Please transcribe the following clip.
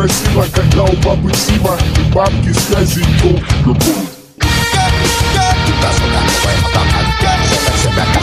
красиво, когда у бабы Сима и бабки с козеньком. Туда-сюда, новая фотография, это себя